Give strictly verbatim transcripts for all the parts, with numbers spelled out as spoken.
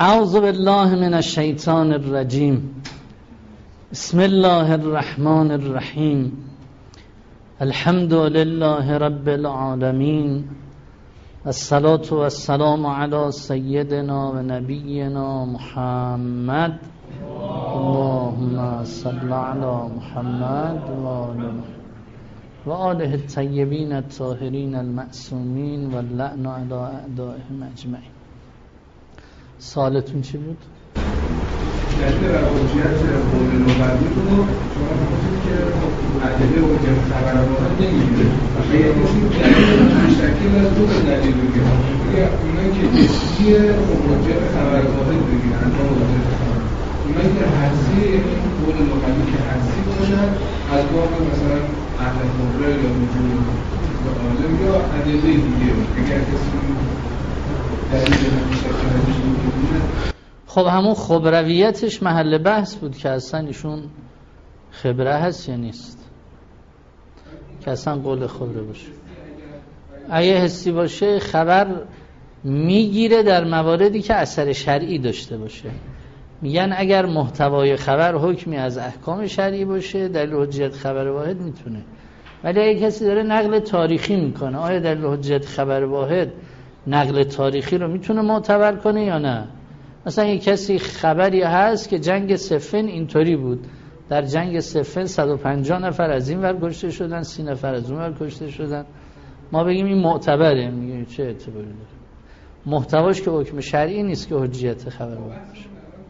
اعوذ بالله من الشیطان الرجیم. بسم الله الرحمن الرحیم. الحمد لله رب العالمین، الصلاة والسلام علی سیدنا و نبینا محمد. اللهم صل علی محمد و آل و آله الطیبین الطاهرین المعصومین و اللعن علی اعدائهم اجمعین. سوالتون چی بود؟ دلیل حجیت قول لغوی رو شما گفتید که ادله حجیت خبر واحد نمیگیره. اگه دلیل مشتکل از دو دلیل بگیرن، یا اونایی که جسمی حجیت خبر واحد بگیرن تا حجیت خبر، اونایی که حدسی یعنی قول لغوی که حدسی باشن از باب مثلا اهل خبره یا وجود عالم یا ادله دیگه. اگر کسی دلیل مشتکل ازش بگیره، خب همون خبرویتش محل بحث بود که اصلا ایشون خبره هست یا نیست، که اصلا قول خبره باشه. اگه حسی باشه خبر میگیره در مواردی که اثر شرعی داشته باشه. میگن اگر محتوای خبر حکمی از احکام شرعی باشه دلیل حجیت خبر واحد میتونه. ولی اگه کسی داره نقل تاریخی میکنه، آیا دلیل حجیت خبر واحد نقل تاریخی رو میتونه معتبر کنه یا نه؟ مثلا یک کسی خبری هست که جنگ صفین اینطوری بود، در جنگ صفین صد و پنجاه نفر از این ور کشته شدن، سی نفر از اون ور کشته شدن، ما بگیم این معتبره؟ میگیم چه اعتباری داره؟ محتواش که حکم شرعی نیست که حجیت خبر باشه.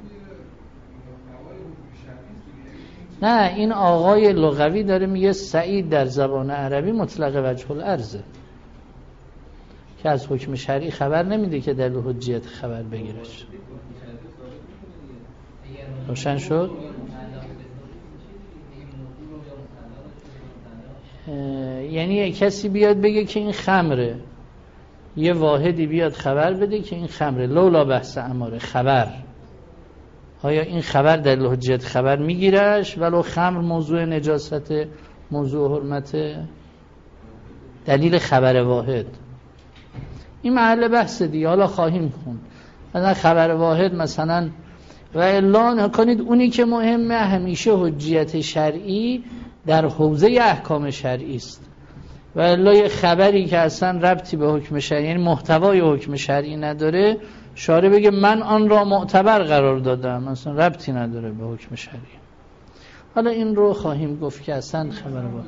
نه، این آقای لغوی داره میگه سعید در زبان عربی مطلق وجه الارض، که از حکم شرعی خبر نمیده که دلیل حجیت خبر بگیرش. روشن شد؟ یعنی یک کسی بیاد بگه که این خمره، یه واحدی بیاد خبر بده که این خمره، لولا بحث اماره خبر، آیا این خبر دلیل حجیت خبر میگیرش ولو خمر موضوع نجاست، موضوع حرمت؟ دلیل خبر واحد این محل بحث دیگه، حالا خواهیم خوند. مثلا خبر واحد مثلا و الا نکنید اونی که مهمه همیشه حجیت شرعی در حوزه احکام شرعی است، و الا یه خبری که اصلا ربطی به حکم شرعی یعنی محتوای حکم شرعی نداره، شارع بگه من آن را معتبر قرار دادم، اصلا ربطی نداره به حکم شرعی. حالا این رو خواهیم گفت که اصلا خبر واحد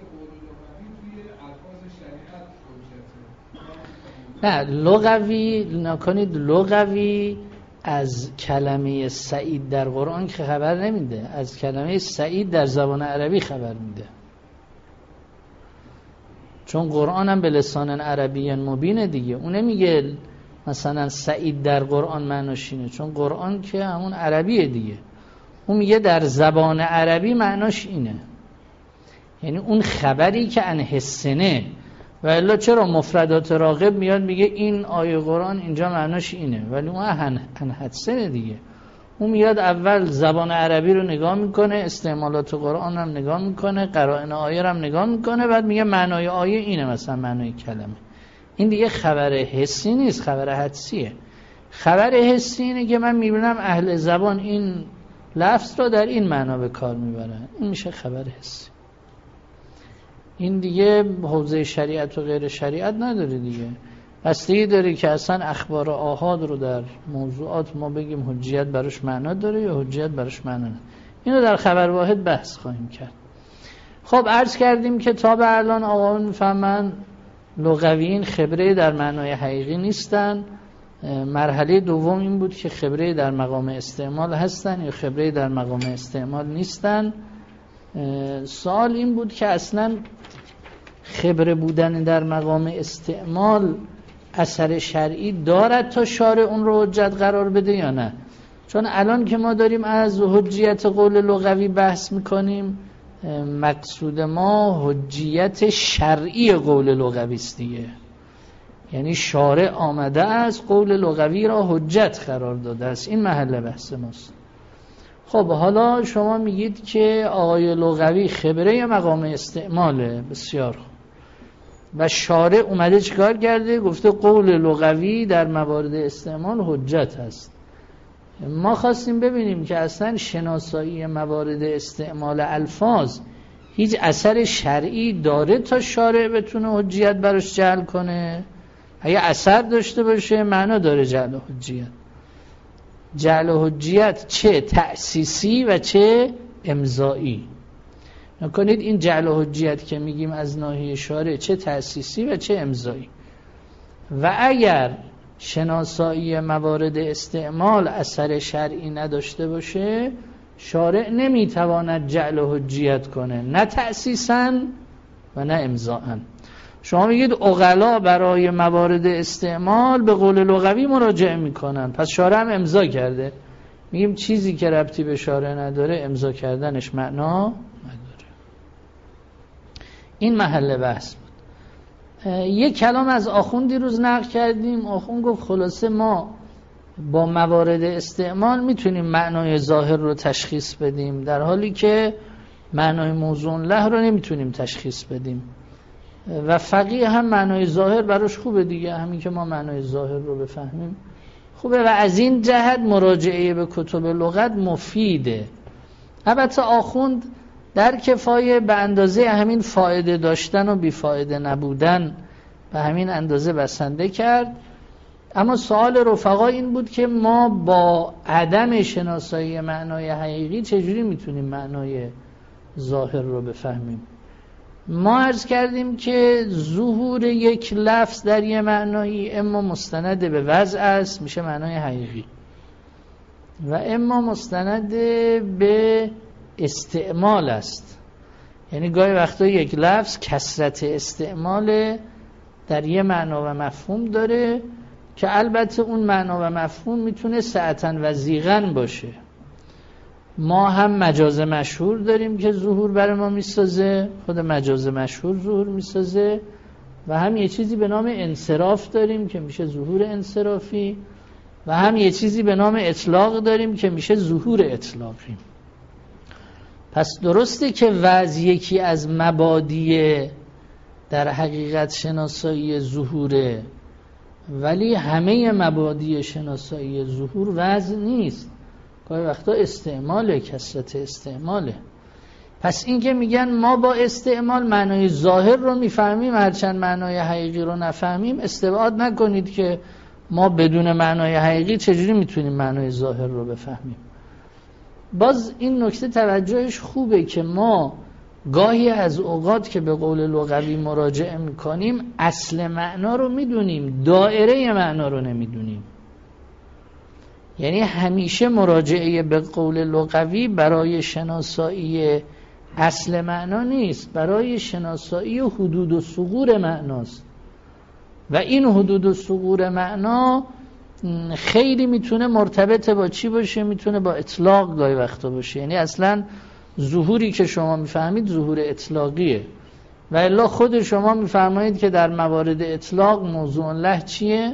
نه لغوی نکنید. لغوی از کلمه سعید در قرآن که خبر نمیده، از کلمه سعید در زبان عربی خبر میده، چون قرآن هم به لسان عربی مبینه دیگه. اون نمیگه مثلا سعید در قرآن معناش اینه، چون قرآن که همون عربیه دیگه. اون میگه در زبان عربی معناش اینه، یعنی اون خبری که عن حسنه. و الا چرا مفردات راغب میاد میگه این آیه قرآن اینجا معناش اینه، ولی اون عن حدسه دیگه. اون میاد اول زبان عربی رو نگاه میکنه، استعمالات قرآن هم نگاه میکنه، قرائن آیه هم نگاه میکنه، بعد میگه معنای آیه اینه، مثلا معنای کلمه. این دیگه خبر حسی نیست، خبر حدسیه. خبر حسی اینه که من میبینم اهل زبان این لفظ رو در این معنا به کار میبرن، این میشه خبر حسی. این دیگه حوزه شریعت و غیر شریعت نداره دیگه. بستگی داره که اصلا اخبار آحاد رو در موضوعات ما بگیم حجیت براش معنا داره یا حجیت براش معنا نداره. اینو در خبر واحد بحث خواهیم کرد. خب عرض کردیم که تا به الان آقایون میفهمن لغویین خبره در معنای حقیقی نیستن. مرحله دوم این بود که خبره در مقام استعمال هستن یا خبره در مقام استعمال نیستن. سوال این بود که اصلا خبره بودن در مقام استعمال اثر شرعی دارد تا شارع اون رو حجت قرار بده یا نه؟ چون الان که ما داریم از حجیت قول لغوی بحث میکنیم، مقصود ما حجیت شرعی قول لغوی است دیگه. یعنی شارع آمده از قول لغوی را حجت قرار داده است، این محل بحث ماست. خب حالا شما میگید که آقای لغوی خبره یا مقام استعماله، بسیار خوب. و شارع اومده چیکار کرده؟ گفته قول لغوی در موارد استعمال حجت هست. ما خواستیم ببینیم که اصلا شناسایی موارد استعمال الفاظ هیچ اثر شرعی داره تا شارع بتونه حجیت براش جعل کنه. اگه اثر داشته باشه معنا داره جعل حجیت. جعل حجیت چه تأسیسی و چه امضایی. نکنید این جعل حجیت که میگیم از ناحیه شارع چه تأسیسی و چه امضایی. و اگر شناسایی موارد استعمال اثر شرعی نداشته باشه شارع نمیتواند جعل حجیت کنه، نه تأسیساً و نه امضاءً. شما میگید عقلا برای موارد استعمال به قول لغوی مراجعه میکنن، پس شارع هم امضا کرده. میگیم چیزی که ربطی به شارع نداره امضا کردنش معنا نداره. این محل بحث بود. یک کلام از آخوند دیروز نقل کردیم. آخوند گفت خلاصه ما با موارد استعمال میتونیم معنای ظاهر رو تشخیص بدیم، در حالی که معنای موضوع له رو نمیتونیم تشخیص بدیم. و فقیه هم معنای ظاهر براش خوبه دیگه، همین که ما معنای ظاهر رو بفهمیم خوبه. و از این جهت مراجعه به کتب لغت مفیده. البته آخوند در کفایه به اندازه همین فایده داشتن و بیفایده نبودن به همین اندازه بسنده کرد. اما سوال رفقا این بود که ما با عدم شناسایی معنای حقیقی چجوری میتونیم معنای ظاهر رو بفهمیم؟ ما عرض کردیم که ظهور یک لفظ در یه معنایی اما مستند به وضع است، میشه معنای حقیقی، و اما مستند به استعمال است. یعنی گاهی وقتا یک لفظ کثرت استعمال در یه معنا و مفهوم داره که البته اون معنا و مفهوم میتونه سعتن و زیغن باشه. ما هم مجاز مشهور داریم که ظهور برای ما میسازه، خود مجاز مشهور ظهور میسازه، و هم یه چیزی به نام انصراف داریم که میشه ظهور انصرافی، و هم یه چیزی به نام اطلاق داریم که میشه ظهور اطلاقی. پس درسته که وضع یکی از مبادی در حقیقت شناسایی ظهوره، ولی همه مبادی شناسایی ظهور وضع نیست. گاهی وقتا استعماله، کثرت استعماله. پس این که میگن ما با استعمال معنای ظاهر رو میفهمیم هرچند معنای حقیقی رو نفهمیم، استبعاد نکنید که ما بدون معنای حقیقی چجوری میتونیم معنای ظاهر رو بفهمیم. باز این نکته توجهش خوبه که ما گاهی از اوقات که به قول لغوی مراجعه میکنیم اصل معنا رو میدونیم، دائره معنا رو نمیدونیم. یعنی همیشه مراجعه به قول لغوی برای شناسایی اصل معنا نیست، برای شناسایی حدود و ثغور معناست. و این حدود و ثغور معنا خیلی میتونه مرتبط با چی باشه؟ میتونه با اطلاق گاهی وقتا باشه. یعنی اصلا ظهوری که شما میفهمید ظهور اطلاقیه، و الا خود شما میفرمایید که در موارد اطلاق موضوع له چیه؟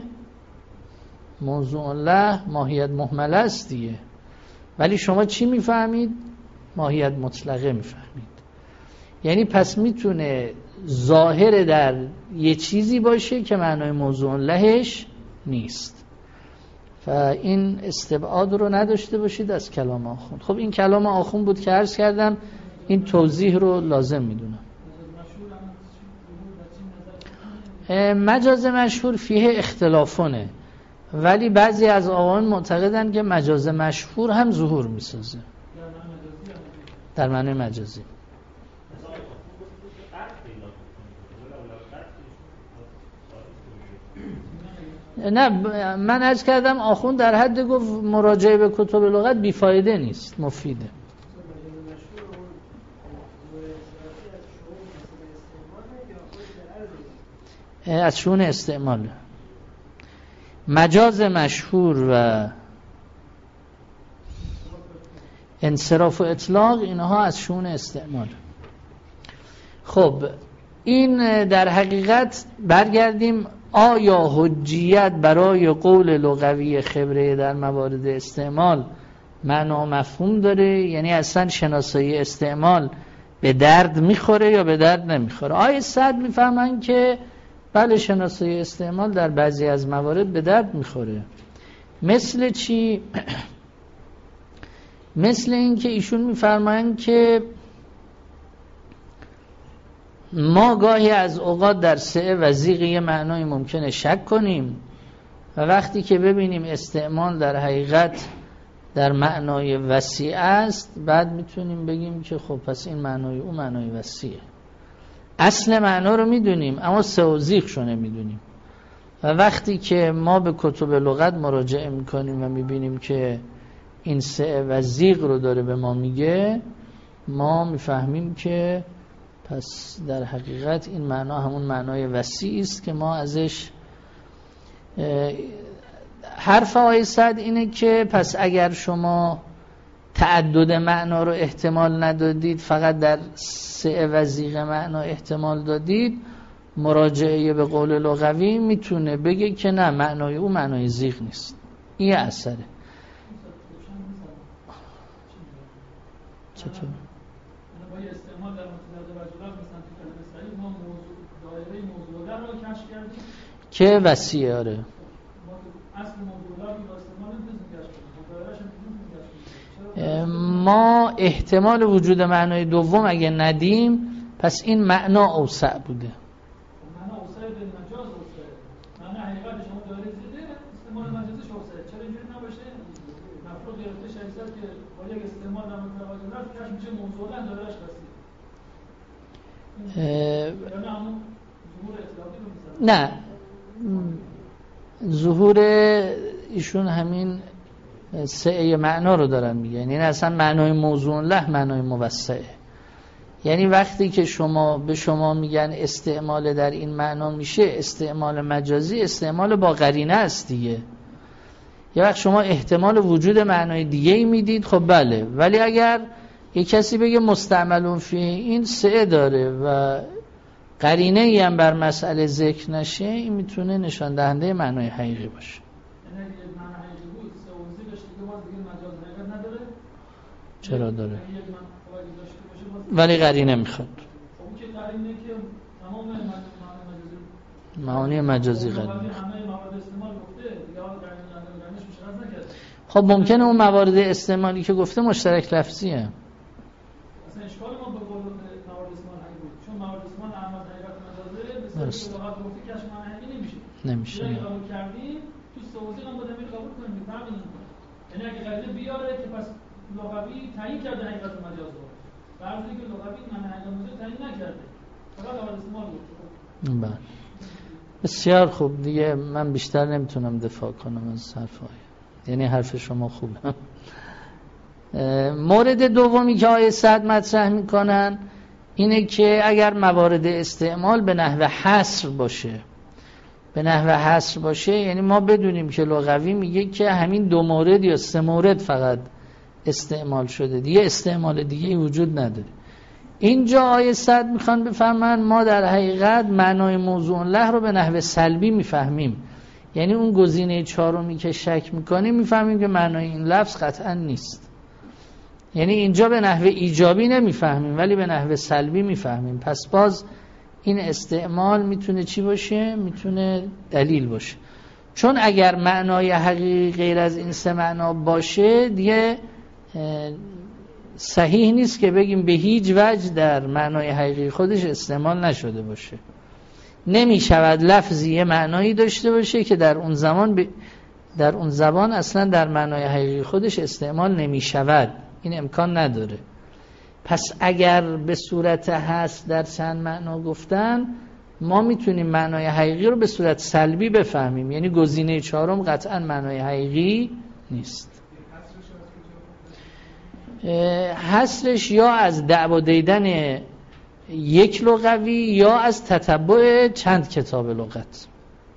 موضوع له ماهیت محمله است دیگه. ولی شما چی میفهمید؟ ماهیت مطلقه میفهمید. یعنی پس میتونه ظاهر در یه چیزی باشه که معنای موضوع لهش نیست. و این استبعاد رو نداشته باشید از کلام آخوند. خب این کلام آخوند بود که عرض کردم، این توضیح رو لازم میدونم. مجاز مشهور فیه اختلافونه، ولی بعضی از آقایان معتقدن که مجاز مشهور هم ظهور میسازه در معنی مجازی. نه من عرض کردم آخوند در حد گفت مراجعه به کتب لغت بیفایده نیست، مفیده. از شون استعمال. مجاز مشهور و انصراف و اطلاق اینها از شون استعمال. خب این در حقیقت برگردیم، آیا حجیت برای قول لغوی خبره در موارد استعمال معنا و مفهوم داره؟ یعنی اصلا شناسایی استعمال به درد میخوره یا به درد نمیخوره؟ آیه صد میفهمن که بله شناسایی استعمال در بعضی از موارد به درد میخوره. مثل چی؟ مثل این که ایشون میفرمایند که ما گاهی از اوقات در سعه و ضیق یه معنای ممکنه شک کنیم و وقتی که ببینیم استعمال در حقیقت در معنای وسیع است بعد میتونیم بگیم که خب پس این معنای او معنای وسیعه. اصل معنا رو میدونیم اما سعه و ضیقشو نمیدونیم و وقتی که ما به کتب لغت مراجعه میکنیم و میبینیم که این سعه و ضیق رو داره به ما میگه ما میفهمیم که پس در حقیقت این معنا همون معنای وسیعی است که ما ازش. حرف آقای سعد اینه که پس اگر شما تعدد معنا رو احتمال ندادید فقط در سعه و ضیق معنا احتمال دادید مراجعه به قول لغوی میتونه بگه که نه معنای او معنای ضیق نیست. این اثره. چطور؟ با استعمال در متضاد وجهات مثلا تو کلمه صحیح ما موضوع دایره موضوع رو کشف کردیم که وسیعه. آره ما اصل موضوع رو با استعمال نمی‌تونیم کشف کنیم، دایره‌اش نمی‌تونیم کشف کنیم. ما احتمال وجود معنای دوم اگه ندیم پس این معنا اوسع بوده. معنا اوسع به مجاز اوسع. معنا حقیقت شما دایره زیده استعمال مجازش اوسع. چرا اینجوری نباشه؟ مفروض گرفته شایسته که با یک استعمال در متضاد وجهات کشف میشه موضوع لا دایره‌اش وسیع. نه ظهور ایشون همین سعه معنا رو دارن میگن، یعنی اصلا معنای موضوع له معنای موسعه. یعنی وقتی که شما به شما میگن استعمال در این معنا میشه استعمال مجازی، استعمال با قرینه است دیگه. یه وقت شما احتمال وجود معنای دیگه ای میدید خب بله، ولی اگر یک کسی بگه مستعملون فی این سعه داره و قرینه ای هم بر مسئله ذکر نشه این میتونه نشان دهنده معنای حقیقی باشه. یعنی اگه معنی حقیقی بود سه و زیرش دیگه باز دیگه مجاز حقیقت نداره؟ چرا داره؟ یک من داشته باشه باز ولی قرینه میخواد. خب اون که قرینه که تمام معنی معانی مجازی قرینه. همه موارد استعمال گفته دیگه حالا قرینه نداره قرینش مشخص نکرده. خب ممکنه اون موارد استعمالی که گفته مشترک لفظیه. اصلا اشکال ما به قول موارد استعمال حقیقی بود، چون موارد استعمال اعمال حقیقت مجازه به سری لغت گفته که اش معنی حقیقی نمیشه. نمیشه. اگه قبول کردیم تو سوزی هم باید همین قبول کنیم که فرقی نمیکنه. یعنی اگه قاعده بیاره که پس لغوی تعیین کرده حقیقت مجاز رو، فرضی که لغوی معنی حقیقت مجاز تعیین نکرده، فقط موارد استعمال گفته. بله. بسیار خوب، دیگه من بیشتر نمیتونم دفاع کنم از حرفای. یعنی حرف شما خوبه. مورد دومی که آیه صد مطرح میکنن اینه که اگر موارد استعمال به نحو حصر باشه، به نحو حصر باشه یعنی ما بدونیم که لغوی میگه که همین دو مورد یا سه مورد فقط استعمال شده، دیگه استعمال دیگه وجود نداره. اینجا آیه صد میخوان بفهمن ما در حقیقت معنای موضوع له رو به نحو سلبی میفهمیم، یعنی اون گزینه چهارمی که شک میکنیم میفهمیم که معنای این لفظ قطعا نیست. یعنی اینجا به نحو ایجابی نمیفهمیم ولی به نحو سلبی میفهمیم. پس باز این استعمال میتونه چی باشه؟ میتونه دلیل باشه. چون اگر معنای حقیقی غیر از این سه معنا باشه دیگه صحیح نیست که بگیم به هیچ وجه در معنای حقیقی خودش استعمال نشده باشه. نمی شود لفظی یه معنایی داشته باشه که در اون زمان ب... در اون زبان اصلا در معنای حقیقی خودش استعمال نمی شود، این امکان نداره. پس اگر به صورت هست در چند معنا گفتن ما میتونیم معنای حقیقی رو به صورت سلبی بفهمیم، یعنی گزینه چهارم قطعا معنای حقیقی نیست. حصرش یا از دعوا دیدن یک لغوی یا از تتبع چند کتاب لغت.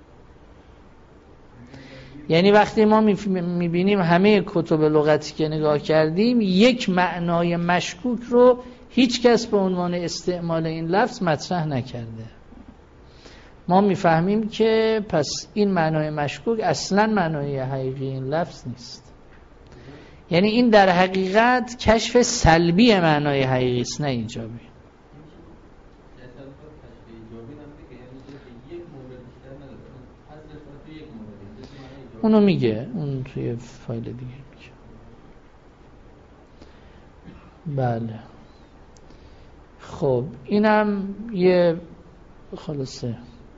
یعنی وقتی ما میبینیم همه کتب لغتی که نگاه کردیم یک معنای مشکوک رو هیچ کس به عنوان استعمال این لفظ مطرح نکرده، ما میفهمیم که پس این معنای مشکوک اصلا معنای حقیقی این لفظ نیست. یعنی این در حقیقت کشف سلبی معنای حقیقی است نه ایجابی. اونو میگه، اون توی فایل دیگه میگه. بله. خب اینم یه خلاصه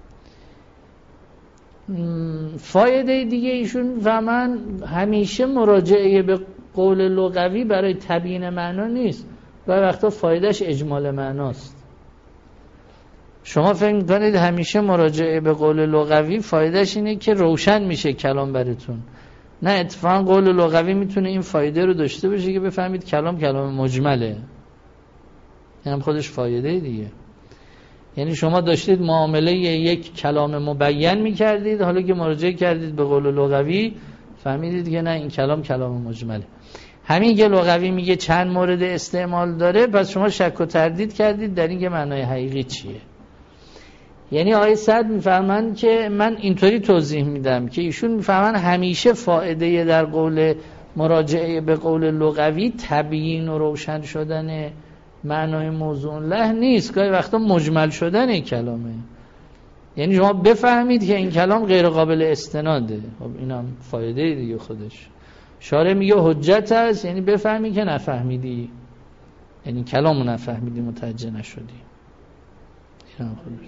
فایده دیگه ایشون و من همیشه مراجعه به قول لغوی برای تبیین معنا نیست و وقتا فایدهش اجمال معناست. شما فکر می‌کنید همیشه مراجعه به قول لغوی فایدهش اینه که روشن میشه کلام براتون. نه، اتفاقا قول لغوی میتونه این فایده رو داشته باشه که بفهمید کلام کلام مجمله. این هم خودش فایده دیگه. یعنی شما داشتید معامله یک کلام مبین میکردید، حالا که مراجعه کردید به قول لغوی فهمیدید که نه، این کلام کلام مجمله. همین که لغوی میگه چند مورد استعمال داره، پس شما شک و تردید کردید در این که معنای حقیقی چیه. یعنی آقای سعد میفهمن که من اینطوری توضیح میدم که ایشون میفهمن همیشه فایده در قول مراجعه به قول لغوی تبیین و روشن شدن معنای موضوع له نیست، گاهی وقتا مجمل شدن کلامه. یعنی شما بفهمید که این کلام غیر قابل استناده. خب اینم فایده دیگه خودش. شارع میگه حجت هست، یعنی بفهمی که نفهمیدی، یعنی کلامو نفهمیدی، متوجه نشدی. اینم خودش.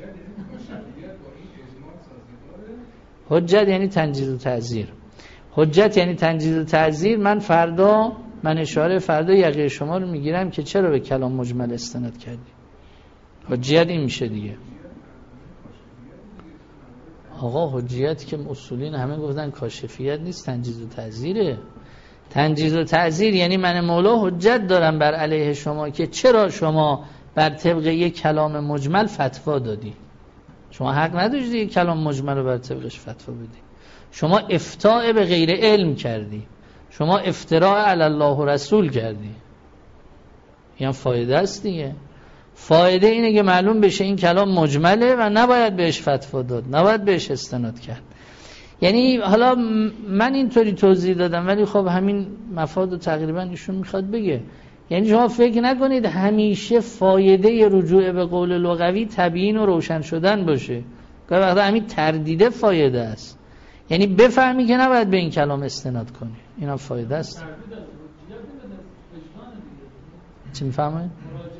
حجت یعنی تنجیز و تعزیر. حجت یعنی تنجیز و تعزیر. من فردا من اشاره فردا یقه شما رو میگیرم که چرا به کلام مجمل استناد کردی. حجت این میشه دیگه. آقا حجت که اصولین همه گفتن کاشفیت نیست، تنجیز و تعزیره. تنجیز و تعزیر یعنی من مولا حجت دارم بر علیه شما که چرا شما بر طبق یک کلام مجمل فتوا دادی. شما حق نداشتی یک کلام مجمل رو بر طبقش فتوا بدی. شما افتاء به غیر علم کردی. شما افتراء علی الله و رسول کردی. این فایده است دیگه. فایده اینه که معلوم بشه این کلام مجمله و نباید بهش فتوا داد، نباید بهش استناد کرد. یعنی حالا من اینطوری توضیح دادم، ولی خب همین مفاد رو تقریبا ایشون میخواد بگه. یعنی شما فکر نکنید همیشه فایده رجوع به قول لغوی تبیین و روشن شدن باشه. که وقتا همین تردیده فایده است. یعنی بفهمی که نباید به این کلام استناد کنی. اینا فایده است. چی میفهمید؟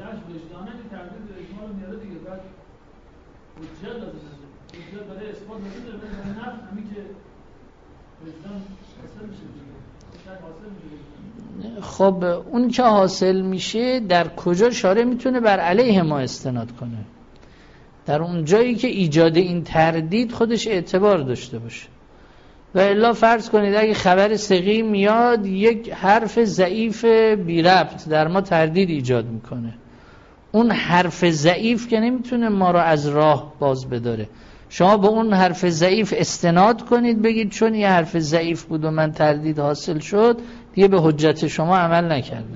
خب اون که حاصل میشه در کجا شارع میتونه بر علیه ما استناد کنه؟ در اون جایی که ایجاد این تردید خودش اعتبار داشته باشه. و الا فرض کنید اگه خبر ثقی میاد یک حرف ضعیف بی ربط در ما تردید ایجاد میکنه، اون حرف ضعیف که نمیتونه ما رو از راه باز بداره. شما به اون حرف ضعیف استناد کنید، بگید چون یه حرف ضعیف بود و من تردید حاصل شد دیگه به حجت شما عمل نکردم.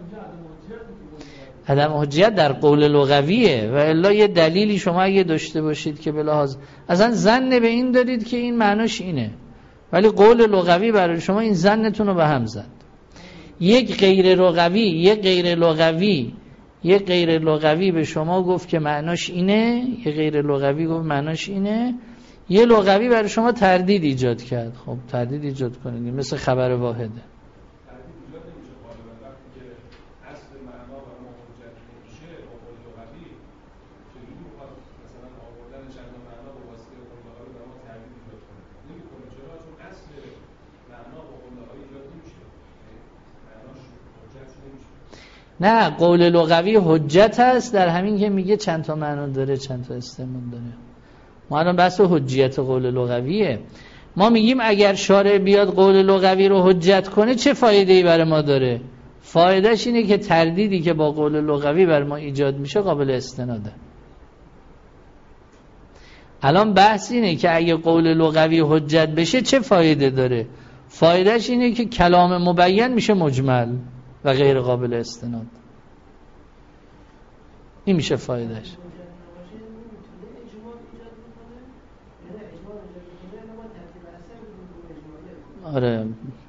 عدم حجت در قول لغویه. و الا یه دلیلی شما اگه داشته باشید که بلحاظ اصلا ظن به این دارید که این معناش اینه، ولی قول لغوی برای شما این ظنتون رو به هم زد. یک غیر لغوی یک غیر لغوی یک غیر لغوی به شما گفت که معناش اینه، یک غیر لغوی گفت معناش اینه، یه لغوی برای شما تردید ایجاد کرد. خب تردید ایجاد کنید، مثل خبر واحده. نه، قول لغوی حجت هست در همین که میگه چند تا معنا داره، چند تا استعمال داره. ما الان بحث حجیت قول لغویه. ما میگیم اگر شارع بیاد قول لغوی رو حجت کنه چه فایده‌ای برای ما داره؟ فایدهش اینه که تردیدی که با قول لغوی بر ما ایجاد میشه قابل استناده. الان بحث اینه که اگه قول لغوی حجت بشه چه فایده داره؟ فایدهش اینه که کلام مبین میشه مجمل و غیر قابل استناد. این میشه فایدهش. آره،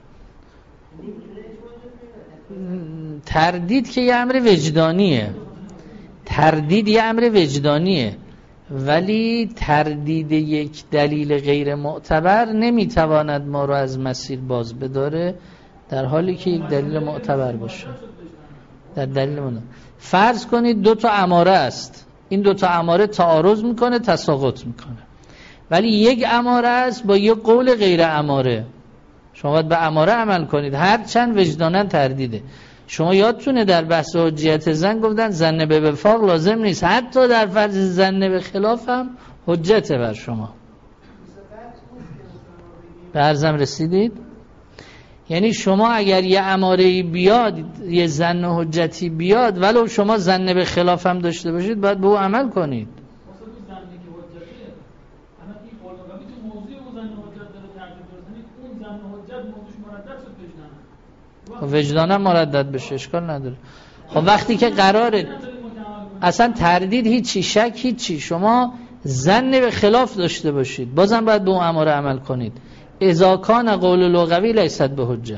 تردید که یه امر وجدانیه. تردید یه امر وجدانیه، ولی تردید یک دلیل غیر معتبر نمیتواند ما رو از مسیر باز بداره در حالی که یک دلیل معتبر باشه. در دلیل اون فرض کنید دو تا اماره است، این دو تا اماره تعارض میکنه، تساقط میکنه، ولی یک اماره است با یک قول غیر اماره. شما باید به اماره عمل کنید، هر چند وجدانن تردیده. شما یادتونه در بحث حجیت زن گفتن زن به وفاق لازم نیست، حتی در فرض زن به خلاف هم حجته بر شما. به عرضم رسیدید؟ یعنی شما اگر یه اماره بیاد، یه زن حجتی بیاد، ولو شما زن به خلاف هم داشته باشید باید به او عمل کنید. وجدانم مردد بشه اشکال نداره. خب وقتی که قراره اصلا تردید هیچی، شک هیچی، شما زن به خلاف داشته باشید بازم باید به اون اماره عمل کنید. اذا کان قول لغوی لیست به حجه.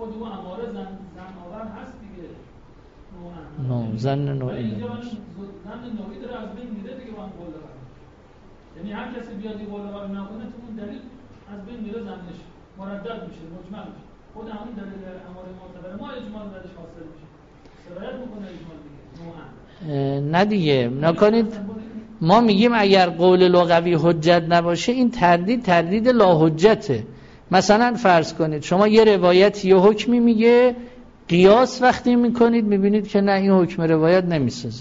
نو زن نوعی زن نوعی داره از بین میره دیگه با قول لغوی. یعنی هر کسی بیاد قول لغوی نکنه تو اون دلیل از بین میره، زنش مردد میشه، مجمل میشه. خود همون دلیل اماره معتبر ما اجمال درش حاصل میشه، سرایت میکنه اجمال دیگه. نه دیگه نکنید. ما میگیم اگر قول لغوی حجت نباشه این تردید تردید لا حجته. مثلا فرض کنید شما یه روایت یه حکمی میگه، قیاس وقتی میکنید میبینید که نه این حکم روایت نمیسازه.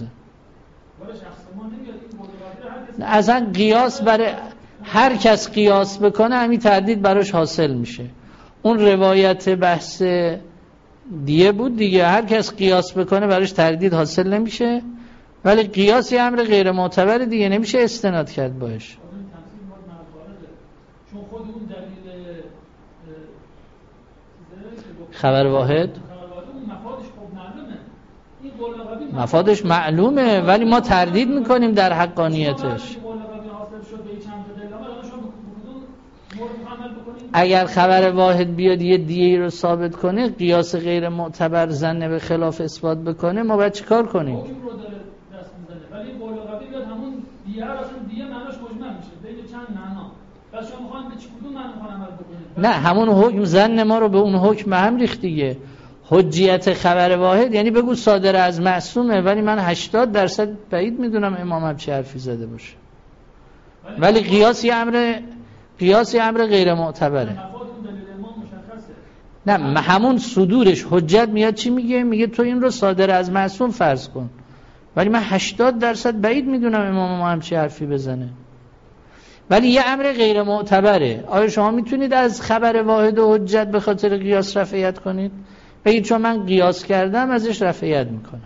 اصلا قیاس برای هر کس قیاس بکنه همین تردید براش حاصل میشه. اون روایت بحث دیه بود دیگه، هر کس قیاس بکنه براش تردید حاصل نمیشه، ولی قیاس یه امر غیر معتبر دیگه نمیشه استناد کرد باش. چون خود اون دلیل خبر واحد مفادش معلومه ولی ما تردید میکنیم در حقانیتش. اگر خبر واحد بیاد یه دیه رو ثابت کنه، قیاس غیر معتبر زن به خلاف اثبات بکنه، ما باید چیکار کنیم؟ ولی قول لغوی بیاد همون دیه رو اصلا دیه معناش مجمل میشه بین چند معنا. پس شما میخواین به چه کدوم معنا میخواین عمل بکنید؟ نه همون حکم زن ما رو به اون حکم هم ریخت دیگه. حجیت خبر واحد یعنی بگو صادر از معصومه، ولی من هشتاد درصد بعید میدونم امامم چه حرفی زده باشه. ولی قیاس یه امر قیاس یه امر غیر معتبره. نه همون صدورش حجت میاد چی میگه؟ میگه تو این رو صادر از معصوم فرض کن، ولی من هشتاد درصد بعید میدونم امام ما هم چه حرفی بزنه. ولی یه امر غیر معتبره. آیا شما میتونید از خبر واحد و حجت به خاطر قیاس رفعیت کنید؟ بگید چون من قیاس کردم ازش رفعیت میکنم.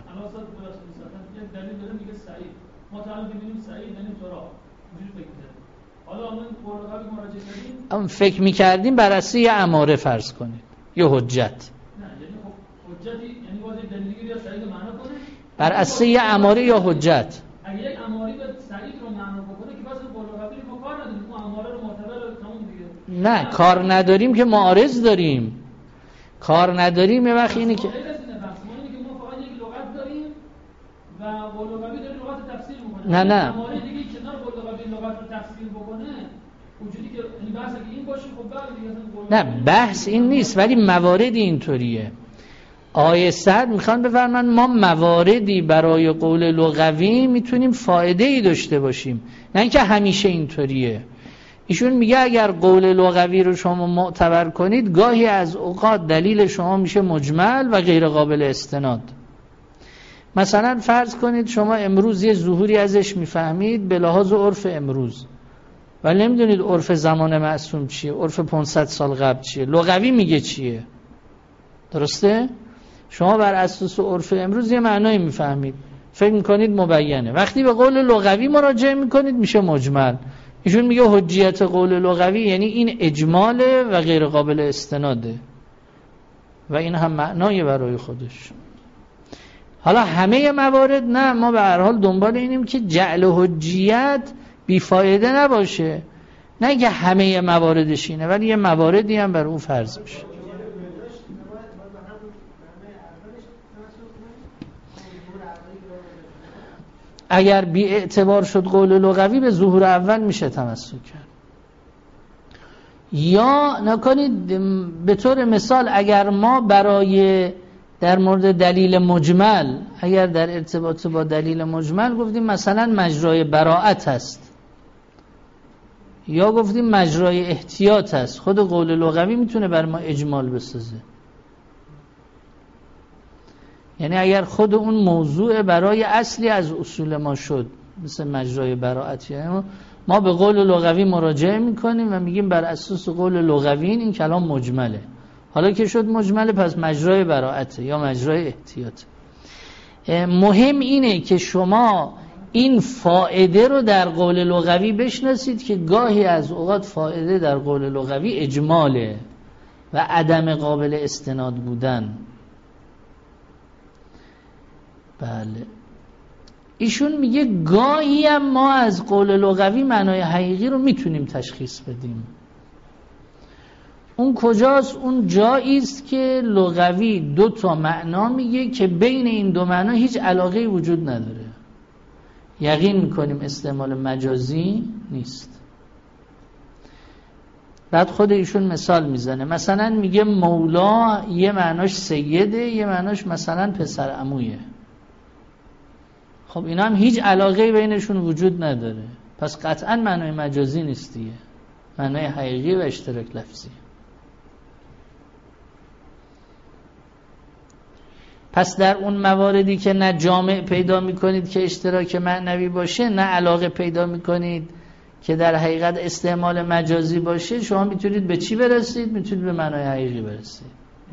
اما فکر میکردیم بر اساس یه اماره فرض کنید یه حجت. نه یعنی حجتی یعنی باید دلیلی یا سعید معنا کنه بر اساس یه اماره یا حجت. اگه یک اماری به سعید رو معنا بکنه که واسه قول لغوی ما کار نداریم، اون اماره رو معتبر تموم دیگه. نه کار نداریم که معارض داریم. کار نداریم یه وقت اینه که ما فقط یک لغت داریم و قول لغوی داره لغت تفسیر میکنه. نه نه اماره دیگه کنار قول لغوی لغت رو تفسیر بکنه وجودی که این بحث اگه این باشه خب بعد دیگه نه بحث این نیست، ولی مواردی اینطوریه. آیه صد میخوان بفرمایند ما مواردی برای قول لغوی میتونیم فایده ای داشته باشیم، نه اینکه همیشه اینطوریه. ایشون میگه اگر قول لغوی رو شما معتبر کنید گاهی از اوقات دلیل شما میشه مجمل و غیر قابل استناد. مثلا فرض کنید شما امروز یه ظهوری ازش میفهمید به لحاظ عرف امروز، ولی نمیدونید عرف زمان معصوم چیه، عرف پانصد سال قبل چیه، لغوی میگه چیه. درسته؟ شما بر اساس عرف امروز یه معنایی میفهمید، فکر میکنید مبینه، وقتی به قول لغوی مراجعه میکنید میشه مجمل. ایشون میگه حجیت قول لغوی یعنی این اجماله و غیر قابل استناده و این هم معنای برای خودش. حالا همه موارد نه، ما به هر حال دنبال اینیم که جعل حجیت بیفایده نباشه، نه که همه مواردش اینه، ولی یه مواردی هم بر اون فرض بشه. اگر بی اعتبار شد قول لغوی به ظهور اول میشه تمسک کرد. یا نکنید به طور مثال اگر ما برای در مورد دلیل مجمل، اگر در ارتباط با دلیل مجمل گفتیم مثلا مجرای براءت هست یا گفتیم مجرای احتیاط هست، خود قول لغوی میتونه بر ما اجمال بسازه. یعنی اگر خود اون موضوع برای اصلی از اصول ما شد مثل مجرای براءت، یعنی ما به قول لغوی مراجعه میکنیم و میگیم بر اساس قول لغوی این کلام مجمله. حالا که شد مجمله پس مجرای براءت یا مجرای احتیاط. مهم اینه که شما این فائده رو در قول لغوی بشناسید که گاهی از اوقات فائده در قول لغوی اجماله و عدم قابل استناد بودن. بله، ایشون میگه گاهی هم ما از قول لغوی معنای حقیقی رو میتونیم تشخیص بدیم. اون کجاست؟ اون جایی است که لغوی دو تا معنا میگه که بین این دو معنا هیچ علاقه وجود نداره، یقین میکنیم استعمال مجازی نیست. بعد خود ایشون مثال میزنه، مثلا میگه مولا یه معناش سیده، یه معناش مثلا پسر عمویه. خب اینا هم هیچ علاقه بینشون وجود نداره، پس قطعا معنای مجازی نیست دیگه، معنای حقیقی و اشتراک لفظی. پس در اون مواردی که نه جامع پیدا میکنید که اشتراک معنوی باشه، نه علاقه پیدا میکنید که در حقیقت استعمال مجازی باشه، شما میتونید به چی برسید؟ میتونید به معنای حقیقی برسید.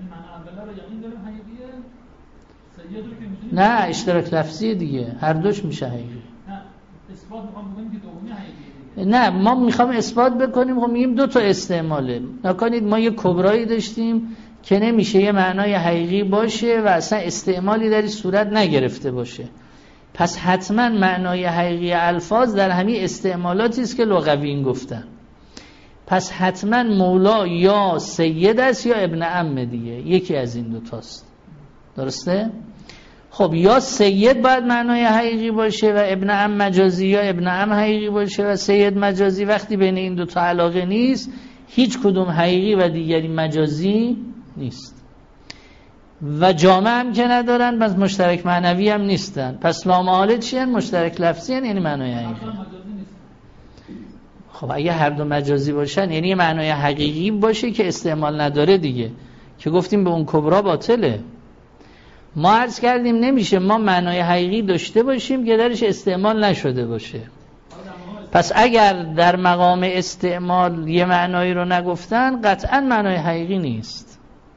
نه، اشتراک لفظی دیگه، هر دوش میشه حقیقی. نه، اثبات میخوام بکنیم که دومی حقیقی. نه، ما میخوام اثبات بکنیم، خب میگیم دو تا استعماله. نکنید ما یه کبرایی داشتیم که نمیشه یه معنای حقیقی باشه و اصلا استعمالی در این صورت نگرفته باشه، پس حتما معنای حقیقی الفاظ در همین استعمالاتی است که لغویین گفتن. پس حتما مولا یا سید است یا ابن عم دیگه، یکی از این دو تاست. درسته؟ خب یا سید باید معنای حقیقی باشه و ابن عم مجازی، یا ابن عم حقیقی باشه و سید مجازی. وقتی بین این دو تا علاقه نیست، هیچ کدوم حقیقی و دیگری مجازی نیست و جامع هم که ندارن، پس مشترک معنوی هم نیستن. پس لامحاله چی هن؟ مشترک لفظی هن، یعنی معنای حقیقی. خب اگه هر دو مجازی باشن یعنی معنای حقیقی باشه که استعمال نداره دیگه، که گفتیم به اون کبرا باطله. ما عرض کردیم نمیشه ما معنای حقیقی داشته باشیم که درش استعمال نشده باشه. پس اگر در مقام استعمال یه معنایی رو نگفتن، قطعا معنای حقیقی نیست.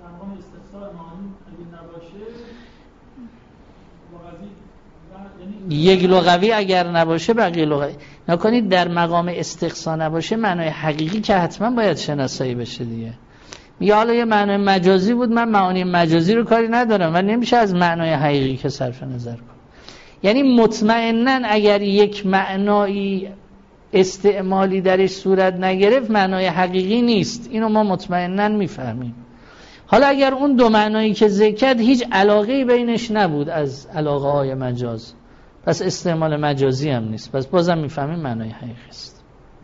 یک لغوی اگر نباشه بقیه لغوی. نکنید در مقام استقصا نباشه، معنای حقیقی که حتما باید شناسایی بشه دیگه. میگه حالا یه معنای مجازی بود، من معانی مجازی رو کاری ندارم و نمیشه از معنای حقیقی که صرف نظر کنم. یعنی مطمئناً اگر یک معنایی استعمالی درش صورت نگرفت، معنای حقیقی نیست. اینو ما مطمئناً میفهمیم. حالا اگر اون دو معنایی که ذکر کرد هیچ علاقه‌ای بینش نبود از علاقه های مجاز، پس استعمال مجازی هم نیست، پس بازم میفهمیم معنای حقیقی است.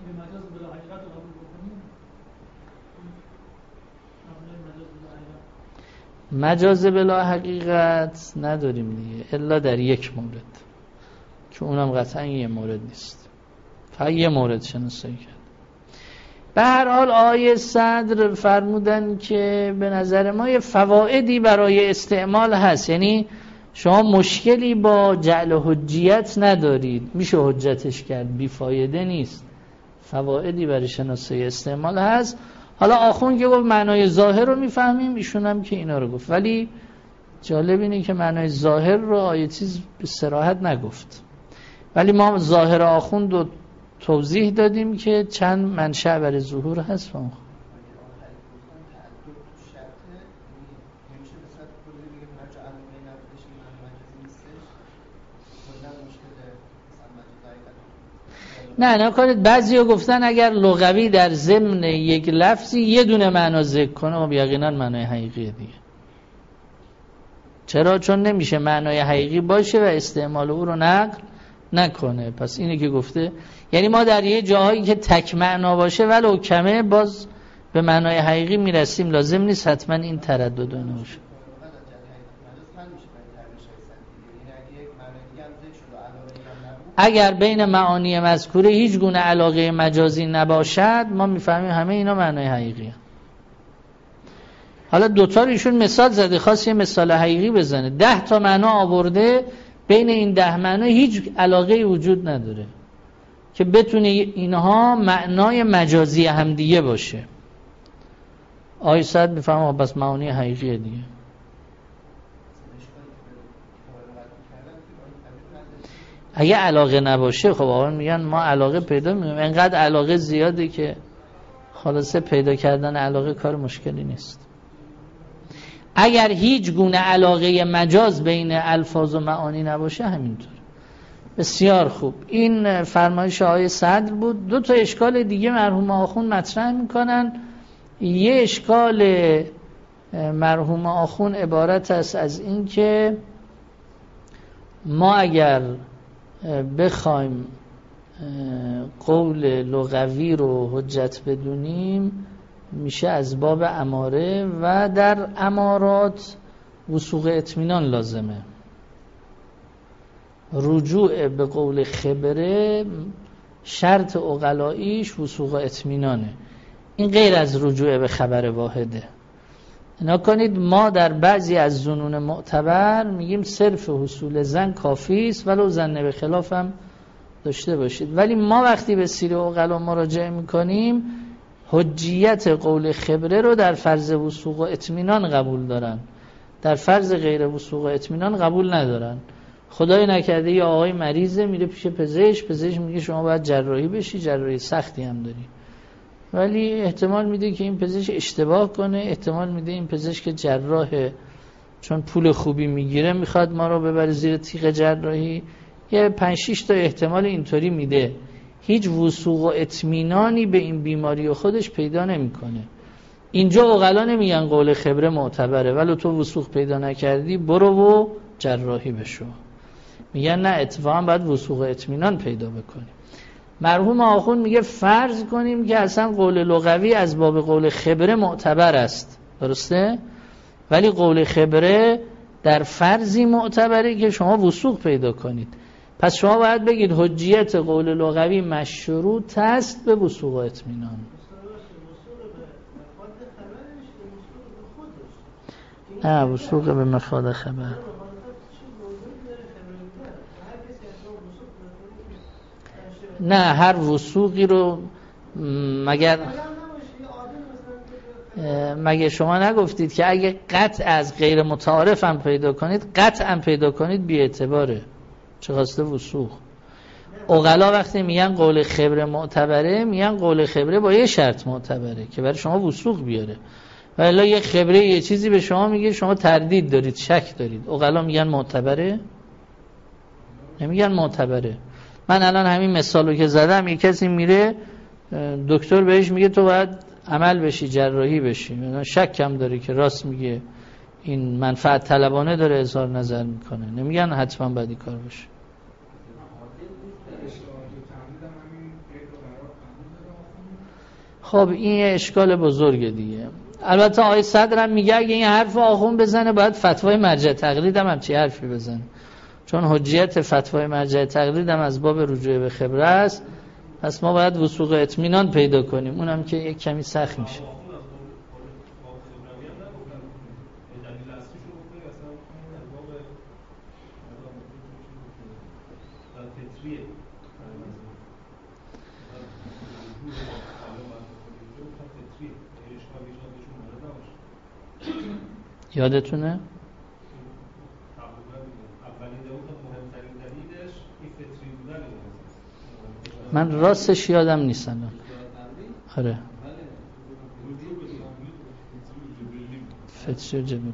مجاز بلا حقیقت نداریم دیگه، الا در یک مورد که اونم قطعا یه مورد نیست، فقط یه مورد شناسایی کرد. به هر حال آیه صدر فرمودن که به نظر ما یه فوائدی برای استعمال هست، یعنی شما مشکلی با جعل حجیت ندارید، میشه حجتش کرد، بی فایده نیست، فوائدی برای شناسایی استعمال هست. حالا آخون که گفت معنای ظاهر رو میفهمیم، ایشون هم که اینا رو گفت، ولی جالب اینه که معنای ظاهر رو آیه چیز به صراحت نگفت، ولی ما ظاهر آخون رو توضیح دادیم که چند منشأ برای ظهور هست. فهم نه نه کنید. بعضی ها گفتن اگر لغوی در ضمن یک لفظی یه دونه معنا ذکر کنه، خب یقینا معنای حقیقیه دیگه. چرا؟ چون نمیشه معنای حقیقی باشه و استعمال او رو نقل نکنه. پس اینه که گفته، یعنی ما در یه جاهایی که تک معنا باشه ولو کمه باز به معنای حقیقی میرسیم، لازم نیست حتما این تردد نباشه. اگر بین معانی مذکوره هیچ گونه علاقه مجازی نباشد ما میفهمیم همه اینا معنای حقیقیه. حالا دوتا رو ایشون مثال زده، خواست یه مثال حقیقی بزنه. ده تا معنا آورده، بین این ده معنا هیچ علاقه وجود نداره که بتونه اینها معنای مجازی همدیگه باشه. آقای سعد میفهمه بس معانی حقیقیه دیگه. اگه علاقه نباشه خب آقا میگن ما علاقه پیدا میکنیم، انقدر علاقه زیاده که خلاصه پیدا کردن علاقه کار مشکلی نیست. اگر هیچ گونه علاقه مجاز بین الفاظ و معانی نباشه همینطور. بسیار خوب، این فرمایش آقای صدر بود. دو تا اشکال دیگه مرحوم آخوند مطرح میکنن. یه اشکال مرحوم آخوند عبارت است از این که ما اگر بخوایم قول لغوی رو حجت بدونیم میشه از باب اماره و در امارات وثوق اطمینان لازمه. رجوع به قول خبره شرط عقلاییش وثوق اطمینانه. این غیر از رجوع به خبر واحده. اینا کنید ما در بعضی از ظنون معتبر میگیم صرف حصول زن کافی است ولو زن به خلاف هم داشته باشید، ولی ما وقتی به سیر عقلا مراجعه میکنیم حجیت قول خبره رو در فرض وثوق و اطمینان قبول دارن، در فرض غیر وثوق و اطمینان قبول ندارن. خدای نکرده یه آقای مریضه میره پیش پزشک، پزشک میگه شما باید جراحی بشی، جراحی سختی هم داری، ولی احتمال میده که این پزشک اشتباه کنه، احتمال میده این پزشک جراحه چون پول خوبی میگیره میخواد ما رو ببره زیر تیغ جراحی. یه پنج شش تا احتمال اینطوری میده. هیچ وثوق و اطمینانی به این بیماری خودش پیدا نمیکنه. اینجا عقلا نمیگن قول خبره معتبره ولی تو وثوق پیدا نکردی برو و جراحی بشو، میگن نه اتفاقا باید وثوق و اطمینان پیدا بکنی. مرحوم آخوند میگه فرض کنیم که اصلا قول لغوی از باب قول خبره معتبر است، درسته؟ ولی قول خبره در فرضی معتبره که شما وثوق پیدا کنید. پس شما باید بگید حجیت قول لغوی مشروط است به وثوق و اطمینان. نه وثوق به مفاد خبر. نه هر وثوقی رو مگر مگه شما نگفتید که اگه قطع از غیر متعارف هم پیدا کنید قطع هم پیدا کنید بی اعتباره، چه خاصه وثوق. عقلا وقتی میگن قول خبره معتبره میگن قول خبره با یه شرط معتبره که برای شما وثوق بیاره، و الا یه خبره یه چیزی به شما میگه شما تردید دارید، شک دارید، عقلا میگن معتبره؟ نمیگن معتبره. من الان همین مثالو که زدم، یک کسی میره دکتر بهش میگه تو باید عمل بشی، جراحی بشی، شک کم داره که راست میگه، این منفعت طلبانه داره اظهار نظر میکنه، نمیگن حتما باید این کار بشه. خب این اشکال بزرگه دیگه. البته آقای صدرم میگه اگه این حرف آخوند بزنه باید فتوای مرجع تقلید هم همچی حرفی بزنه، چون حجیت فتوای مرجع تقلید هم از باب رجوع به خبره است. پس ما باید وثوق اطمینان پیدا کنیم، اونم که یک کمی سخت میشه. یادتونه؟ من راستش یادم نیست الان. آره فطری و جبلی.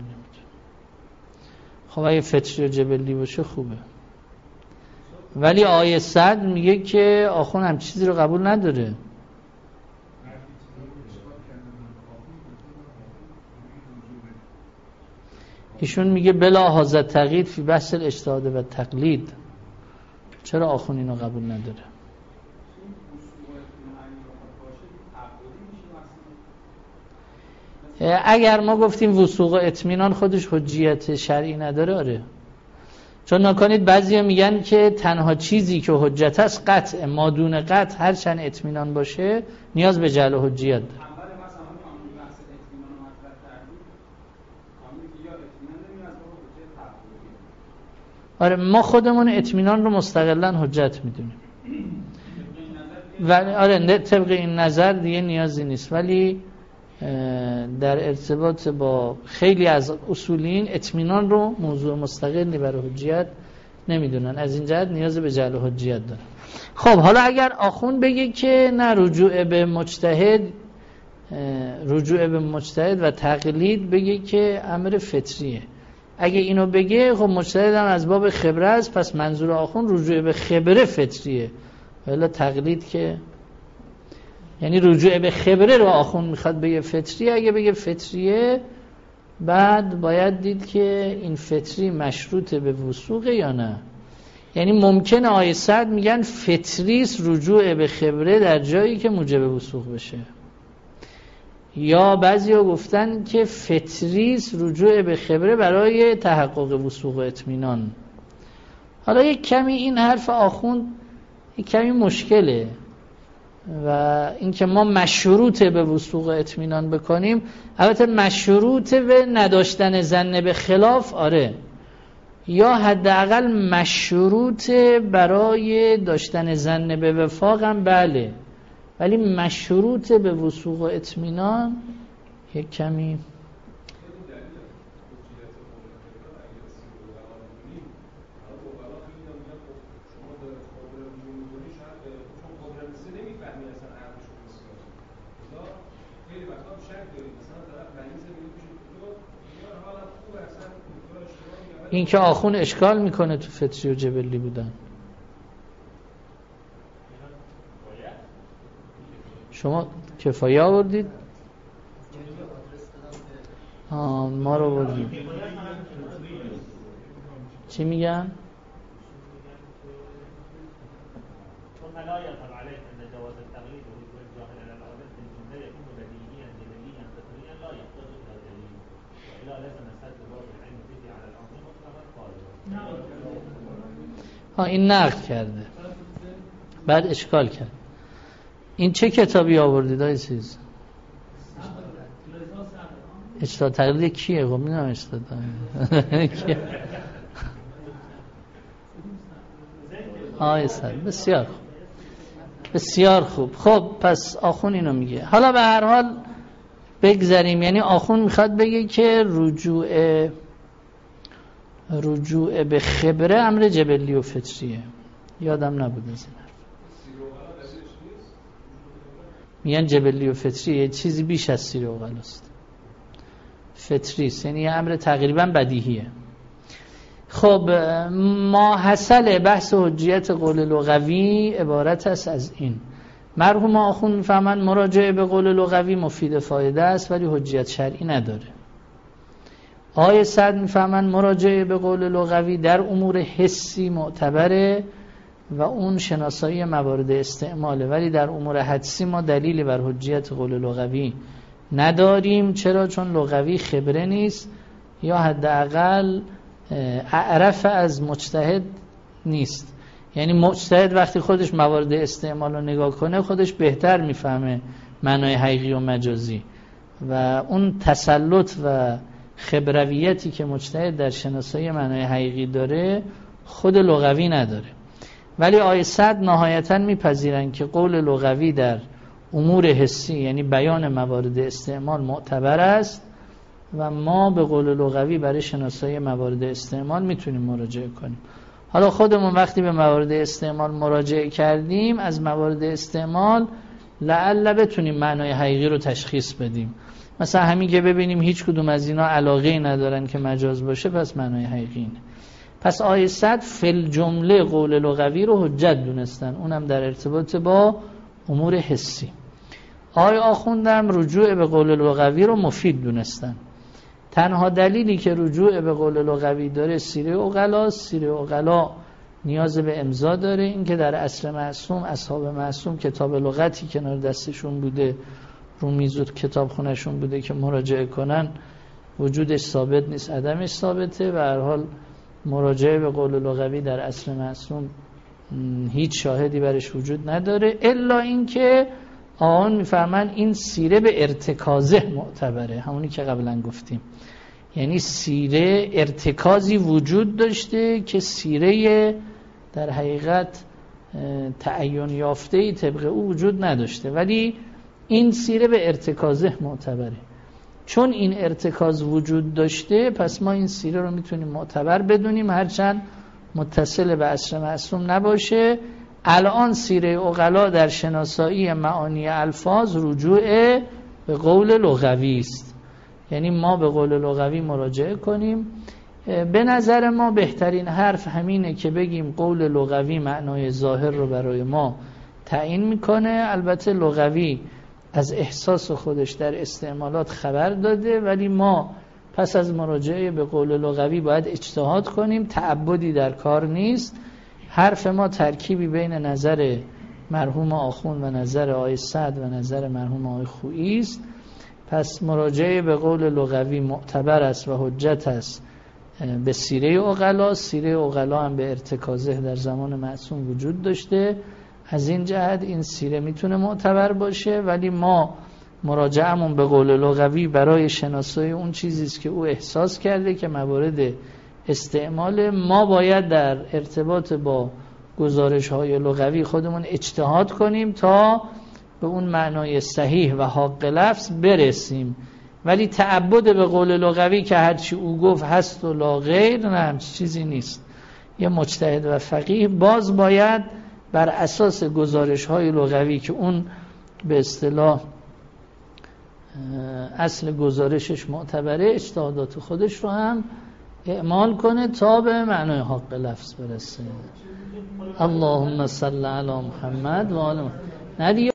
خب اگه فطری و جبلی باشه خوبه، ولی آیه صد میگه که آخون هم چیزی رو قبول نداره. ایشون میگه بلا حاضر تقیید فی بحث الاجتهاد و تقلید. چرا آخون اینو قبول نداره؟ اگر ما گفتیم وثوق و اطمینان خودش حجیت شرعی نداره، آره، چون نکنید بعضیا میگن که تنها چیزی که حجت است قطع، ما دون قطع هر چند اطمینان باشه نیاز به جعل حجیت داره. آره ما خودمون اطمینان رو مستقلاً حجت میدونیم و آره طبق این نظر دیگه نیازی نیست، ولی در ارتباط با خیلی از اصولین اطمینان رو موضوع مستقلی برای حجیت نمیدونن، از این جهت نیاز به جعل حجیت داره. خب حالا اگر آخوند بگه که نه رجوع به مجتهد رجوع به مجتهد و تقلید بگه که امر فطریه، اگه اینو بگه خب مجتهد هم از باب خبره است، پس منظور آخوند رجوع به خبره فطریه، ولی تقلید که یعنی رجوع به خبره رو آخوند میخواد بگه فطریه. اگه بگه فطریه بعد باید دید که این فطری مشروط به وثوقه یا نه. یعنی ممکنه آیه صد میگن فطریست رجوع به خبره در جایی که موجب وثوق بشه، یا بعضیا گفتن که فطریست رجوع به خبره برای تحقق وثوق و اطمینان. حالا یک کمی این حرف آخوند یک کمی مشکله و اینکه ما مشروط به وثوق اطمینان بکنیم، البته مشروط به نداشتن ظن به خلاف آره، یا حداقل مشروط برای داشتن ظن به وفاق هم بله، ولی مشروط به وثوق و اطمینان یک کمی این که آخون اشکال میکنه تو فطری و جبلی بودن. شما کفایه آوردید؟ آه ما رو آوردید. چی میگن؟ ها این نقد کرده بعد اشکال کرد. این چه کتابی آوردید آقای چیز؟ اجتهاد تقلید کیه؟ خب میدونم اجتهاد کیه؟ آقای صد بسیار خوب بسیار خوب. خب پس آخون اینو میگه. حالا به هر حال بگذاریم، یعنی آخون میخواد بگه که رجوع رجوع به خبره امر جبلی و فطریه. یادم نبود از این حرف. میگن جبلی و فطریه یه چیزی بیش از سیر و غلاست، فطری است، یعنی امر تقریبا بدیهیه. خب ما حاصل بحث حجیت قول لغوی عبارت است از این. مرحوم آخوند میفهمن مراجعه به قول لغوی مفید فایده است ولی حجیت شرعی نداره. آیه صد میفهمن مراجعه به قول لغوی در امور حسی معتبره و اون شناسایی موارد استعماله، ولی در امور حدسی ما دلیلی بر حجیت قول لغوی نداریم. چرا؟ چون لغوی خبره نیست یا حداقل اعرف از مجتهد نیست. یعنی مجتهد وقتی خودش موارد استعمال رو نگاه کنه خودش بهتر میفهمه معنای حقیقی و مجازی و اون تسلط و خبرویتی که مجتهد در شناسایی معنای حقیقی داره خود لغوی نداره. ولی آیه صد نهایتاً میپذیرن که قول لغوی در امور حسی یعنی بیان موارد استعمال معتبر است و ما به قول لغوی برای شناسایی موارد استعمال میتونیم مراجعه کنیم. حالا خودمون وقتی به موارد استعمال مراجعه کردیم از موارد استعمال لعل بتونیم معنای حقیقی رو تشخیص بدیم. مثلا همین که ببینیم هیچ کدوم از اینا علاقه ندارن که مجاز باشه پس معنای حقیقی اینه. پس آیه صد فل جمله قول لغوی رو حجت دونستن، اونم در ارتباط با امور حسی. آیه آخوندم رجوع به قول لغوی رو مفید دونستن. تنها دلیلی که رجوع به قول لغوی داره سیره عقلا، سیره عقلا نیاز به امضا داره. این که در عصر معصوم اصحاب معصوم کتاب لغتی کنار دستشون بوده، رو میز و کتاب خونشون بوده که مراجعه کنن، وجودش ثابت نیست، عدمش ثابته. و هر حال مراجعه به قول لغوی در اصل معصوم هیچ شاهدی برش وجود نداره، الا اینکه آن میفهمن این سیره به ارتکازه معتبره، همونی که قبلا گفتیم. یعنی سیره ارتکازی وجود داشته که سیره در حقیقت تعین یافته‌ای طبق او وجود نداشته، ولی این سیره به ارتکازه معتبره. چون این ارتکاز وجود داشته پس ما این سیره رو میتونیم معتبر بدونیم، هرچند متصل به اصل معصوم نباشه. الان سیره عقلا در شناسایی معانی الفاظ رجوع به قول لغوی است، یعنی ما به قول لغوی مراجعه کنیم. به نظر ما بهترین حرف همینه که بگیم قول لغوی معنای ظاهر رو برای ما تعیین میکنه. البته لغوی از احساس خودش در استعمالات خبر داده، ولی ما پس از مراجعه به قول لغوی باید اجتهاد کنیم، تعبدی در کار نیست. حرف ما ترکیبی بین نظر مرحوم آخوند و نظر آقای سعد و نظر مرحوم آقای خویی است. پس مراجعه به قول لغوی معتبر است و حجت است به سیره عقلا. سیره عقلا هم به ارتکازه در زمان معصوم وجود داشته، از این جهت این سیره میتونه معتبر باشه، ولی ما مراجعهمون به قول لغوی برای شناسایی اون چیزی است که او احساس کرده که موارد استعمال. ما باید در ارتباط با گزارش های لغوی خودمون اجتهاد کنیم تا به اون معنای صحیح و حق لفظ برسیم، ولی تعبد به قول لغوی که هرچی او گفت هست و لا غیر، نه همچی چیزی نیست. یه مجتهد و فقیه باز باید بر اساس گزارش های لغوی که اون به اصطلاح اصل گزارشش معتبره اجتهادات خودش رو هم اعمال کنه تا به معنای حق لفظ برسه. اللهم صل علی محمد و آل محمد.